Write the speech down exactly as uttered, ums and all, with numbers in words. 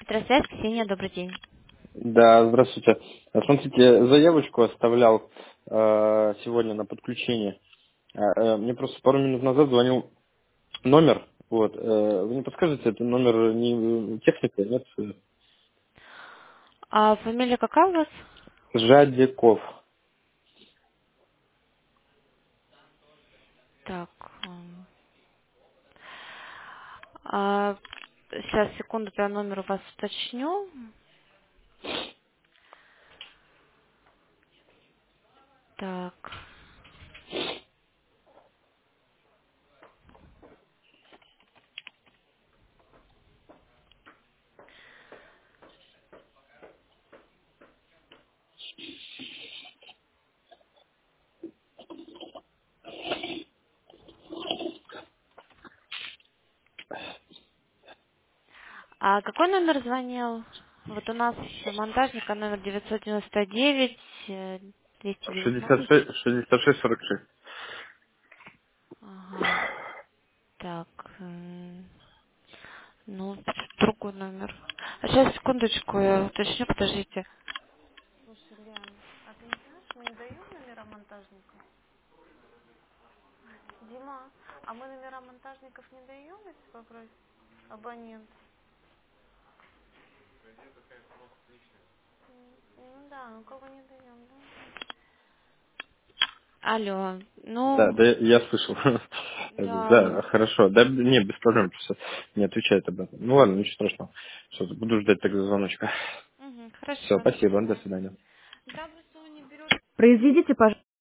Здравствуйте, Ксения, добрый день. Да, здравствуйте. А, Смотрите, заявочку оставлял э, сегодня на подключение. А, э, мне просто пару минут назад звонил номер. Вот, э, вы не подскажете, это номер не техника, нет? А фамилия какая у вас? Жадиков. Так. м, а, сейчас, секунду, я номер у вас уточню. Так. А какой номер звонил? Вот у нас монтажника номер девятьсот девяносто девять, э, двести шестьдесят девятнадцать. шесть, шестьдесят шесть сорок шесть. Ага. Так. м, Ну, другой номер. А сейчас, секундочку, я уточню, подождите. Слушай, Лен, а ты не знаешь, мы не даем номера монтажников? Дима, а мы номера монтажников не даем, если попросить абонент? М, Ну да, ну кого не даем, да? Алло, Да, ну, да, я я слышал. да. Да, хорошо. Да, не, без проблем, просто не отвечает об этом. Ну ладно, ничего страшного. Что, буду ждать тогда звоночка. Угу, Все, хорошо. спасибо, до свидания. Да, просто он не берет. Произведите, пожалуйста.